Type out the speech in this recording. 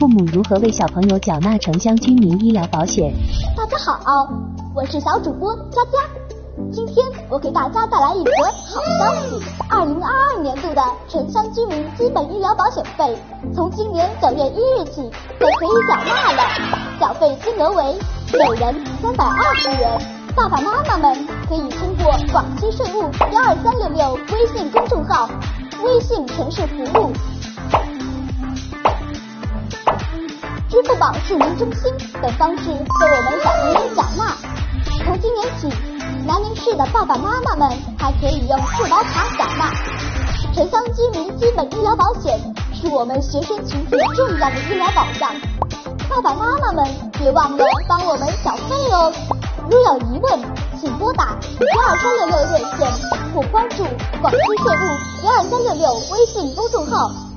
父母如何为小朋友缴纳城乡居民医疗保险。 大家好，我是小主播佳佳。今天我给大家带来一则好消息：2022年度的城乡居民基本医疗保险费，从今年9月1日起就可以缴纳了，缴费金额为每人320元。爸爸妈妈们可以通过广西税务12366微信公众号、微信城市服务、支付宝市民中心等方式为我们小朋友缴纳。从今年起，南宁市的爸爸妈妈们还可以用社保卡缴纳。城乡居民基本医疗保险是我们学生群体重要的医疗保障，爸爸妈妈们别忘了帮我们缴费哦。如有疑问，请拨打12366热线或关注广西税务12366微信公众号。